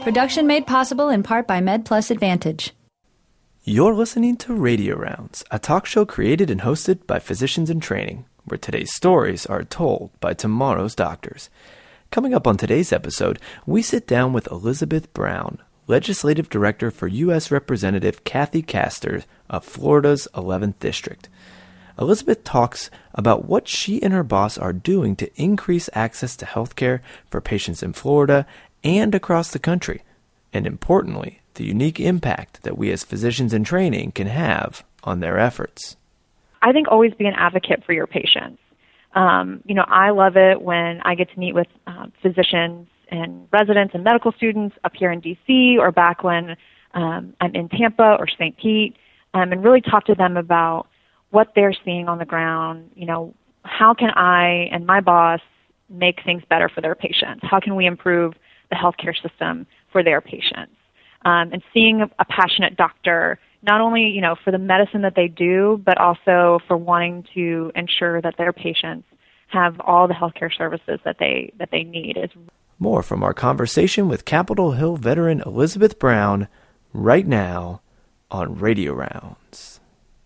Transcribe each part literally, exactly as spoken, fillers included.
Production made possible in part by MedPlus Advantage. You're listening to Radio Rounds, a talk show created and hosted by physicians in training, where today's stories are told by tomorrow's doctors. Coming up on today's episode, we sit down with Elizabeth Brown, Legislative Director for U S Representative Kathy Castor of Florida's eleventh District. Elizabeth talks about what she and her boss are doing to increase access to health care for patients in Florida and across the country, and importantly, the unique impact that we as physicians in training can have on their efforts. I think always be an advocate for your patients. Um, you know, I love it when I get to meet with uh, physicians and residents and medical students up here in D C or back when um, I'm in Tampa or Saint Pete, um, and really talk to them about what they're seeing on the ground. You know, how can I and my boss make things better for their patients? How can we improve the healthcare system for their patients? Um, and seeing a, a passionate doctor, not only, you know, for the medicine that they do, but also for wanting to ensure that their patients have all the healthcare services that they that they need. Is More from our conversation with Capitol Hill veteran Elizabeth Brown right now on Radio Rounds.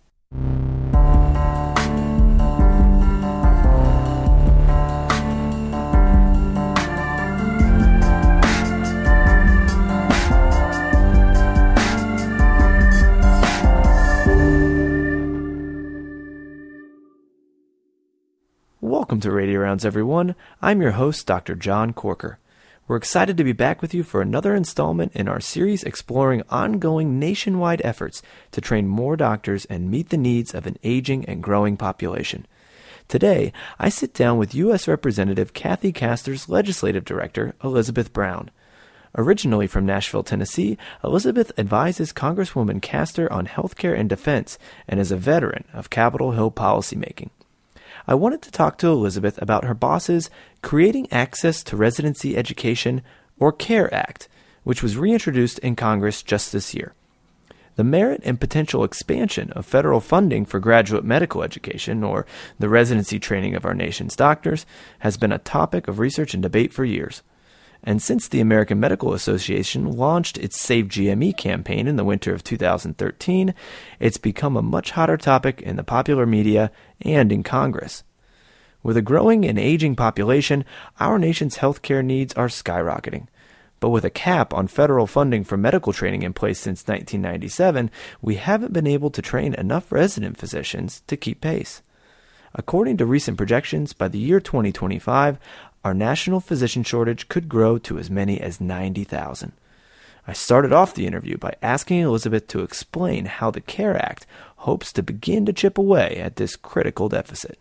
Welcome to Radio Rounds, everyone. I'm your host, Doctor John Corker. We're excited to be back with you for another installment in our series exploring ongoing nationwide efforts to train more doctors and meet the needs of an aging and growing population. Today, I sit down with U S Representative Kathy Castor's Legislative Director, Elizabeth Brown. Originally from Nashville, Tennessee, Elizabeth advises Congresswoman Castor on healthcare and defense and is a veteran of Capitol Hill policymaking. I wanted to talk to Elizabeth about her boss's Creating Access to Residency Education, or CARE Act, which was reintroduced in Congress just this year. The merit and potential expansion of federal funding for graduate medical education, or the residency training of our nation's doctors, has been a topic of research and debate for years. And since the American Medical Association launched its Save G M E campaign in the winter of two thousand thirteen, it's become a much hotter topic in the popular media and in Congress. With a growing and aging population, our nation's healthcare needs are skyrocketing. But with a cap on federal funding for medical training in place since nineteen ninety-seven, we haven't been able to train enough resident physicians to keep pace. According to recent projections, by the year twenty twenty-five, our national physician shortage could grow to as many as ninety thousand. I started off the interview by asking Elizabeth to explain how the CARE Act hopes to begin to chip away at this critical deficit.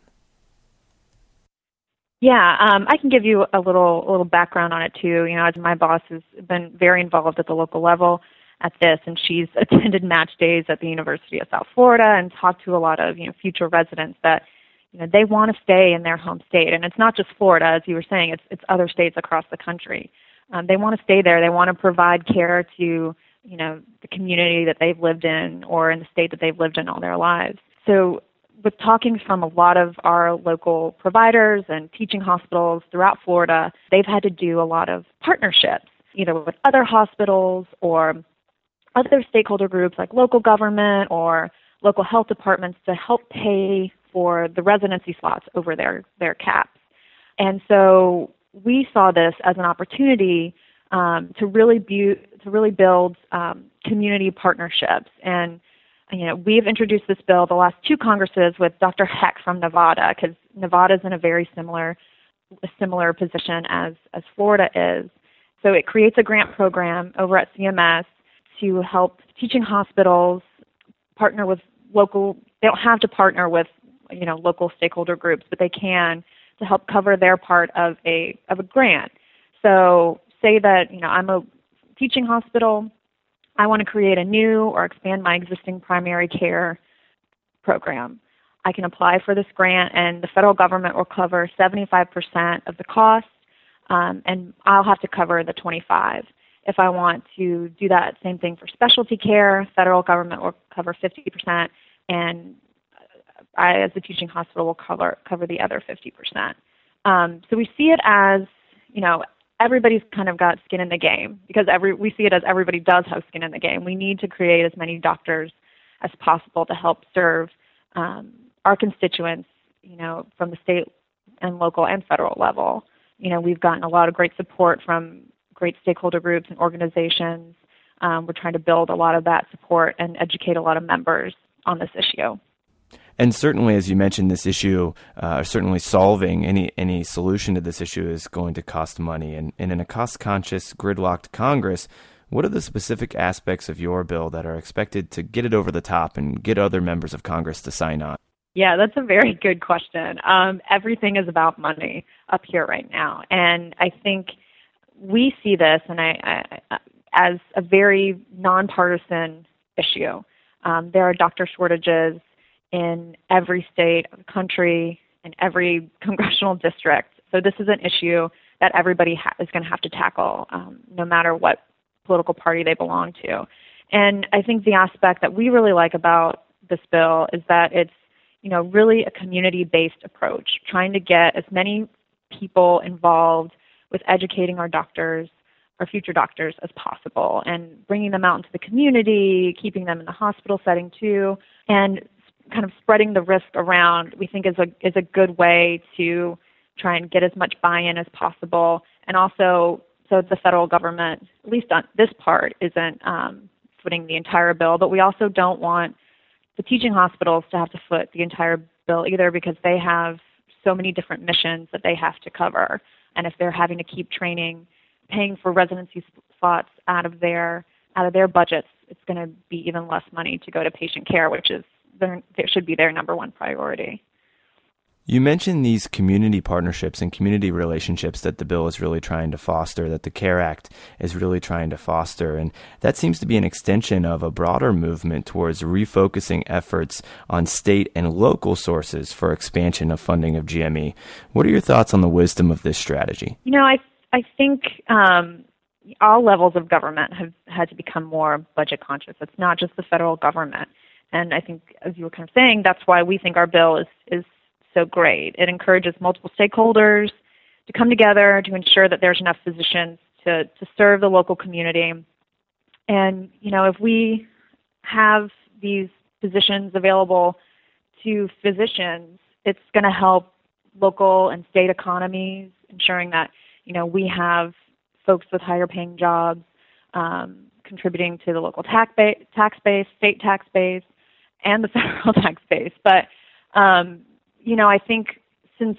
Yeah, um, I can give you a little a little background on it too. You know, as my boss has been very involved at the local level at this, and she's attended match days at the University of South Florida and talked to a lot of, you know, future residents that, you know, they want to stay in their home state. And it's not just Florida, as you were saying, it's it's other states across the country. Um, they want to stay there. They want to provide care to, you know, the community that they've lived in or in the state that they've lived in all their lives. So with talking from a lot of our local providers and teaching hospitals throughout Florida, they've had to do a lot of partnerships, either with other hospitals or other stakeholder groups like local government or local health departments to help pay for the residency slots over their, their caps. And so we saw this as an opportunity um, to really bu- to really build um, community partnerships. And you know, we've introduced this bill the last two Congresses with Doctor Heck from Nevada, because Nevada is in a very similar a similar position as, as Florida is. So it creates a grant program over at C M S to help teaching hospitals partner with local. They don't have to partner with, you know, local stakeholder groups, but they can to help cover their part of a of a grant. So say that, you know, I'm a teaching hospital, I want to create a new or expand my existing primary care program. I can apply for this grant, and the federal government will cover seventy-five percent of the cost, um, and I'll have to cover the twenty-five. If I want to do that same thing for specialty care, federal government will cover fifty percent, and I, as a teaching hospital, will cover cover the other fifty percent. Um, so we see it as, you know, everybody's kind of got skin in the game because every we see it as everybody does have skin in the game. We need to create as many doctors as possible to help serve um, our constituents, you know, from the state and local and federal level. You know, we've gotten a lot of great support from great stakeholder groups and organizations. Um, we're trying to build a lot of that support and educate a lot of members on this issue. And certainly, as you mentioned, this issue, uh, certainly solving any any solution to this issue is going to cost money. And, and in a cost-conscious, gridlocked Congress, what are the specific aspects of your bill that are expected to get it over the top and get other members of Congress to sign on? Yeah, that's a very good question. Um, everything is about money up here right now. And I think we see this and I, I, as a very nonpartisan issue. Um, there are doctor shortages in every state of the country, in every congressional district. So this is an issue that everybody ha- is going to have to tackle, um, no matter what political party they belong to. And I think the aspect that we really like about this bill is that it's, you know, really a community-based approach, trying to get as many people involved with educating our doctors, our future doctors, as possible, and bringing them out into the community, keeping them in the hospital setting too, and kind of spreading the risk around, we think is a is a good way to try and get as much buy-in as possible, and also so the federal government, at least on this part, isn't um, footing the entire bill, but we also don't want the teaching hospitals to have to foot the entire bill either because they have so many different missions that they have to cover, and if they're having to keep training, paying for residency slots out of their out of their budgets, it's going to be even less money to go to patient care, which is Their, there should be their number one priority. You mentioned these community partnerships and community relationships that the bill is really trying to foster, that the CARE Act is really trying to foster, and that seems to be an extension of a broader movement towards refocusing efforts on state and local sources for expansion of funding of G M E. What are your thoughts on the wisdom of this strategy? You know, I I think um, all levels of government have had to become more budget conscious. It's not just the federal government. And I think, as you were kind of saying, that's why we think our bill is, is so great. It encourages multiple stakeholders to come together to ensure that there's enough physicians to, to serve the local community. And, you know, if we have these physicians available to physicians, it's going to help local and state economies, ensuring that, you know, we have folks with higher paying jobs um, contributing to the local tax base, tax base, state tax base, and the federal tax base. But, um, you know, I think since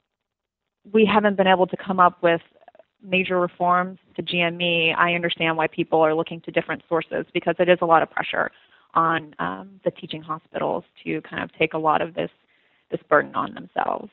we haven't been able to come up with major reforms to G M E, I understand why people are looking to different sources because it is a lot of pressure on um, the teaching hospitals to kind of take a lot of this, this burden on themselves.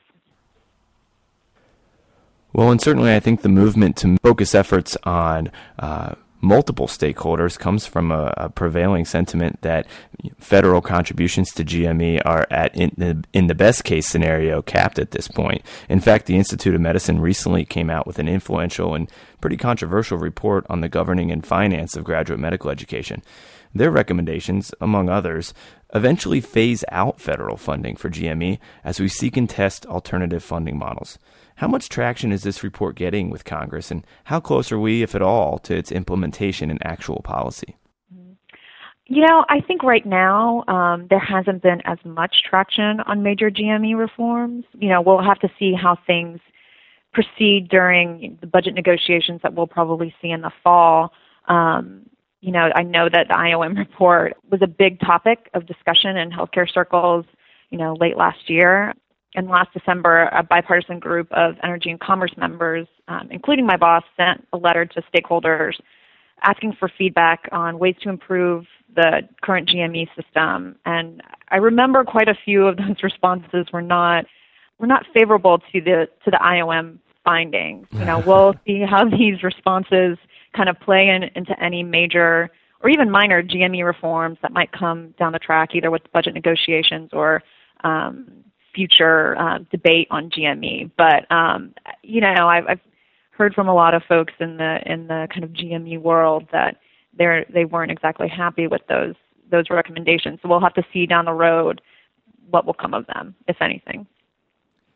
Well, and certainly I think the movement to focus efforts on uh, multiple stakeholders comes from a, a prevailing sentiment that federal contributions to G M E are at in the, in the best case scenario capped at this point. In fact, the Institute of Medicine recently came out with an influential and pretty controversial report on the governing and finance of graduate medical education. Their recommendations, among others, eventually phase out federal funding for G M E as we seek and test alternative funding models. How much traction is this report getting with Congress, and how close are we, if at all, to its implementation in actual policy? You know, I think right now um, there hasn't been as much traction on major G M E reforms. You know, we'll have to see how things proceed during the budget negotiations that we'll probably see in the fall. Um, you know, I know that the I O M report was a big topic of discussion in healthcare circles, you know, late last year. And last December, a bipartisan group of Energy and Commerce members, um, including my boss, sent a letter to stakeholders asking for feedback on ways to improve the current G M E system. And I remember quite a few of those responses were not were not favorable to the to the I O M findings. You know, we'll see how these responses kind of play in, into any major or even minor G M E reforms that might come down the track, either with budget negotiations or um, future uh, debate on G M E. But um, you know, I've, I've heard from a lot of folks in the in the kind of G M E world that they're they weren't exactly happy with those those recommendations. So we'll have to see down the road what will come of them, if anything.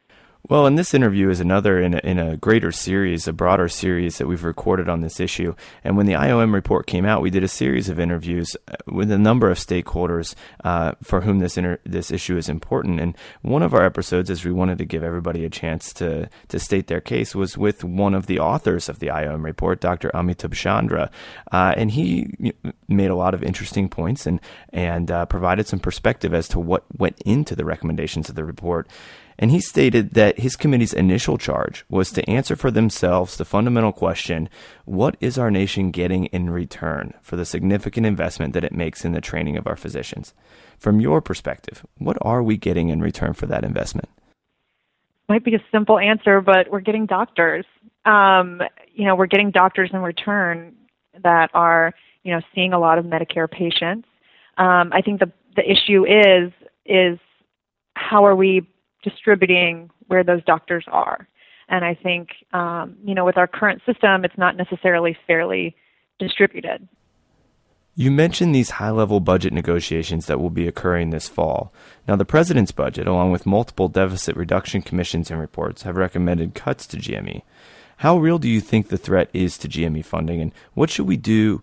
Well, and this interview is another in a, in a greater series, a broader series that we've recorded on this issue. And when the I O M report came out, we did a series of interviews with a number of stakeholders uh, for whom this inter- this issue is important. And one of our episodes, as we wanted to give everybody a chance to to state their case, was with one of the authors of the I O M report, Doctor Amitabh Chandra, uh, and he made a lot of interesting points and and uh, provided some perspective as to what went into the recommendations of the report. And he stated that his committee's initial charge was to answer for themselves the fundamental question, what is our nation getting in return for the significant investment that it makes in the training of our physicians? From your perspective, what are we getting in return for that investment? Might be a simple answer, but we're getting doctors. Um, you know, we're getting doctors in return that are, you know, seeing a lot of Medicare patients. Um, I think the the issue is is how are we distributing where those doctors are. And I think, um, you know, with our current system, it's not necessarily fairly distributed. You mentioned these high-level budget negotiations that will be occurring this fall. Now, the president's budget, along with multiple deficit reduction commissions and reports, have recommended cuts to G M E. How real do you think the threat is to G M E funding, and what should we do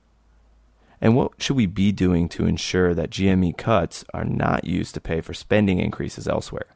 And what should we be doing to ensure that G M E cuts are not used to pay for spending increases elsewhere?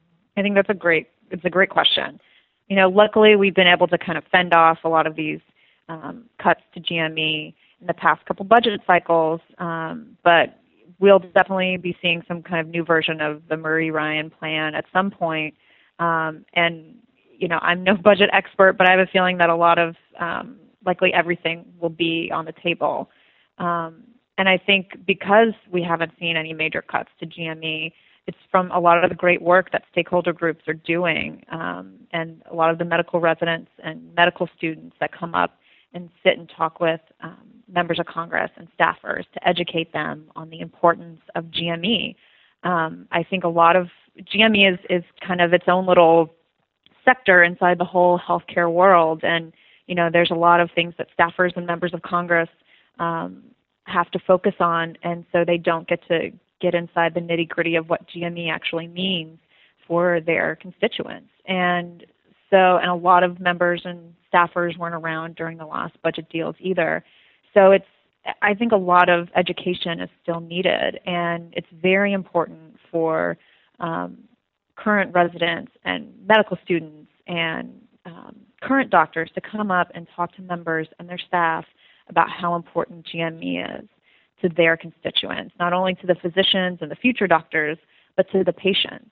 I think that's a great, it's a great question. You know, luckily we've been able to kind of fend off a lot of these um, cuts to G M E in the past couple budget cycles, um, but we'll definitely be seeing some kind of new version of the Murray-Ryan plan at some point. Um, and, you know, I'm no budget expert, but I have a feeling that a lot of, um, likely everything will be on the table. Um, and I think because we haven't seen any major cuts to G M E, it's from a lot of the great work that stakeholder groups are doing, um, and a lot of the medical residents and medical students that come up and sit and talk with um, members of Congress and staffers to educate them on the importance of G M E. Um, I think a lot of G M E is, is kind of its own little sector inside the whole healthcare world, and you know there's a lot of things that staffers and members of Congress um, have to focus on, and so they don't get to get inside the nitty-gritty of what G M E actually means for their constituents. And so, and a lot of members and staffers weren't around during the last budget deals either. So it's, I think a lot of education is still needed, and it's very important for um, current residents and medical students and um, current doctors to come up and talk to members and their staff about how important G M E is to their constituents, not only to the physicians and the future doctors, but to the patients.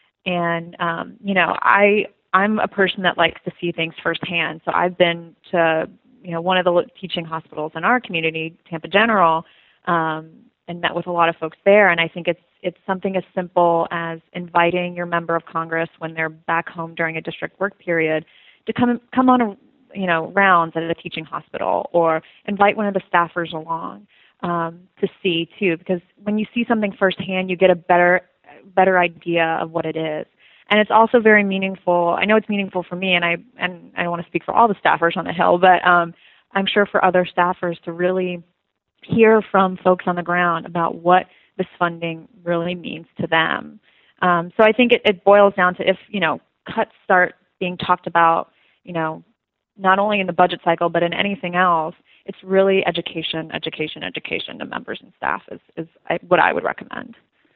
And, um, you know, I, I'm a person that likes to see things firsthand. So I've been to, you know, one of the teaching hospitals in our community, Tampa General, um, and met with a lot of folks there. And I think it's, it's something as simple as inviting your member of Congress when they're back home during a district work period to come, come on a, you know, rounds at a teaching hospital, or invite one of the staffers along. Um, to see too, because when you see something firsthand, you get a better, better idea of what it is, and it's also very meaningful. I know it's meaningful for me, and I and I don't want to speak for all the staffers on the Hill, but um, I'm sure for other staffers to really hear from folks on the ground about what this funding really means to them. Um, so I think it, it boils down to if you know cuts start being talked about, you know, not only in the budget cycle but in anything else. It's really education, education, education to members and staff is, is what I would recommend.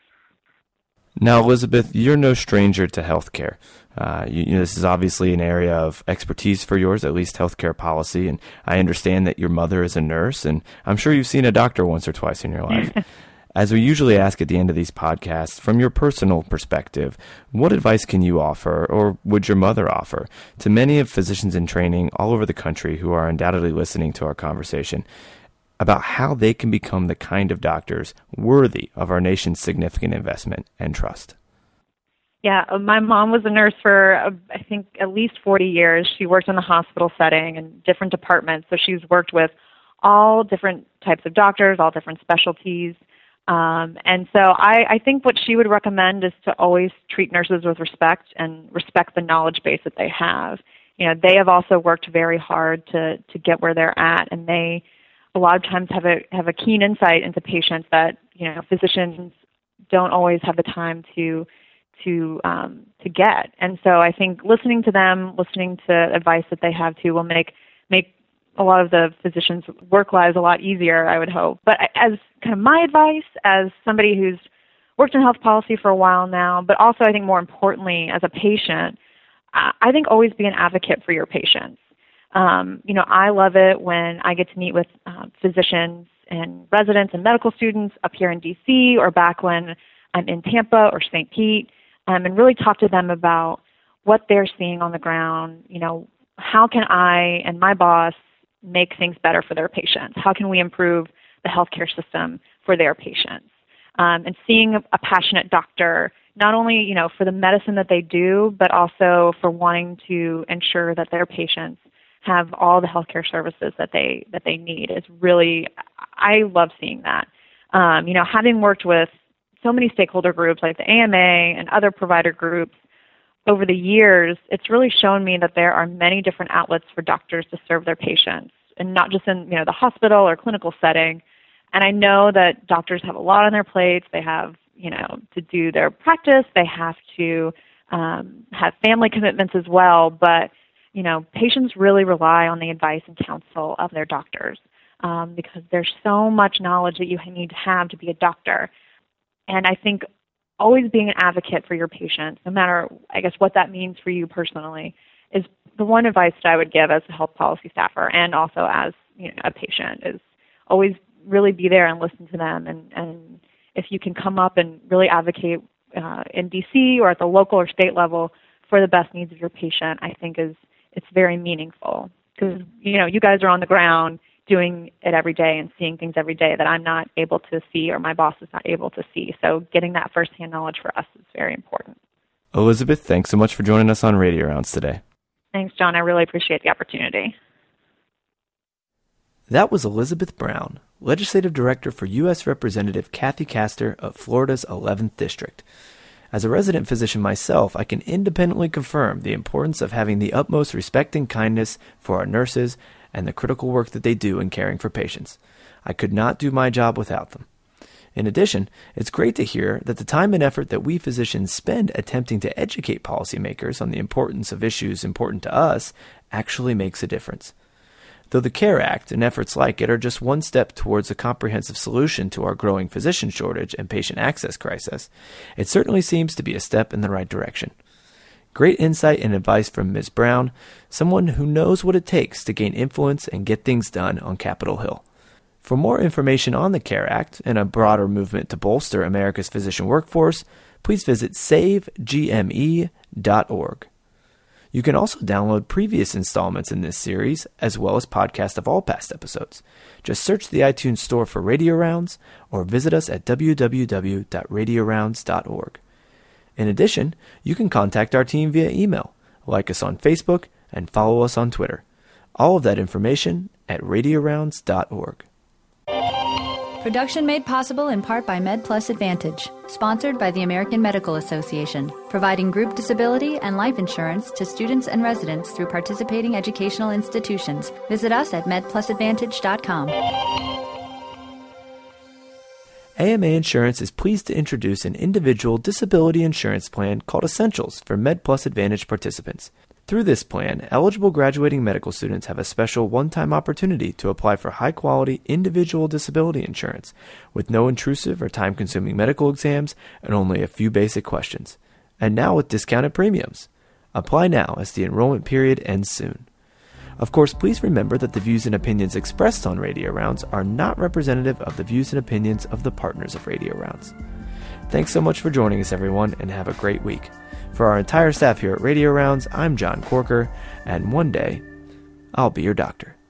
Now, Elizabeth, you're no stranger to healthcare. Uh, you, you know, this is obviously an area of expertise for yours, at least healthcare policy, and I understand that your mother is a nurse, and I'm sure you've seen a doctor once or twice in your life. As we usually ask at the end of these podcasts, from your personal perspective, what advice can you offer, or would your mother offer, to many of physicians in training all over the country who are undoubtedly listening to our conversation about how they can become the kind of doctors worthy of our nation's significant investment and trust? Yeah, my mom was a nurse for, uh, I think, at least forty years. She worked in the hospital setting and different departments, so she's worked with all different types of doctors, all different specialties. Um, and so I, I think what she would recommend is to always treat nurses with respect and respect the knowledge base that they have. You know, they have also worked very hard to, to get where they're at, and they a lot of times have a have a keen insight into patients that, you know, physicians don't always have the time to to um, to get. And so I think listening to them, listening to advice that they have too, will make make a lot of the physicians' work lives a lot easier, I would hope. But as kind of my advice, as somebody who's worked in health policy for a while now, but also I think more importantly as a patient, I think always be an advocate for your patients. Um, you know, I love it when I get to meet with uh, physicians and residents and medical students up here in D C or back when I'm in Tampa or Saint Pete, um, and really talk to them about what they're seeing on the ground. You know, how can I and my boss make things better for their patients? How can we improve the healthcare system for their patients? Um, and seeing a, a passionate doctor, not only, you know, for the medicine that they do, but also for wanting to ensure that their patients have all the healthcare services that they that they need is really, I love seeing that. Um, you know, having worked with so many stakeholder groups like the A M A and other provider groups over the years, it's really shown me that there are many different outlets for doctors to serve their patients, and not just in, you know, the hospital or clinical setting. And I know that doctors have a lot on their plates. They have, you know, to do their practice. They have to um, have family commitments as well. But, you know, patients really rely on the advice and counsel of their doctors um, because there's so much knowledge that you need to have to be a doctor. And I think always being an advocate for your patients, no matter, I guess, what that means for you personally, is the one advice that I would give as a health policy staffer and also as, you know, a patient, is always really be there and listen to them. And, and if you can come up and really advocate uh, in D C or at the local or state level for the best needs of your patient, I think is it's very meaningful. Because, you know, you guys are on the ground doing it every day and seeing things every day that I'm not able to see or my boss is not able to see. So getting that firsthand knowledge for us is very important. Elizabeth, thanks so much for joining us on Radio Rounds today. Thanks, John. I really appreciate the opportunity. That was Elizabeth Brown, Legislative Director for U S Representative Kathy Castor of Florida's eleventh District. As a resident physician myself, I can independently confirm the importance of having the utmost respect and kindness for our nurses and the critical work that they do in caring for patients. I could not do my job without them. In addition, it's great to hear that the time and effort that we physicians spend attempting to educate policymakers on the importance of issues important to us actually makes a difference. Though the CARE Act and efforts like it are just one step towards a comprehensive solution to our growing physician shortage and patient access crisis, it certainly seems to be a step in the right direction. Great insight and advice from Miz Brown, someone who knows what it takes to gain influence and get things done on Capitol Hill. For more information on the CARE Act and a broader movement to bolster America's physician workforce, please visit save G M E dot org. You can also download previous installments in this series, as well as podcasts of all past episodes. Just search the iTunes Store for Radio Rounds, or visit us at w w w dot radio rounds dot org. In addition, you can contact our team via email, like us on Facebook, and follow us on Twitter. All of that information at radio rounds dot org. Production made possible in part by MedPlus Advantage, sponsored by the American Medical Association, providing group disability and life insurance to students and residents through participating educational institutions. Visit us at med plus advantage dot com. A M A Insurance is pleased to introduce an individual disability insurance plan called Essentials for MedPlus Advantage participants. Through this plan, eligible graduating medical students have a special one-time opportunity to apply for high-quality individual disability insurance with no intrusive or time-consuming medical exams and only a few basic questions. And now with discounted premiums. Apply now as the enrollment period ends soon. Of course, please remember that the views and opinions expressed on Radio Rounds are not representative of the views and opinions of the partners of Radio Rounds. Thanks so much for joining us, everyone, and have a great week. For our entire staff here at Radio Rounds, I'm John Corker, and one day, I'll be your doctor.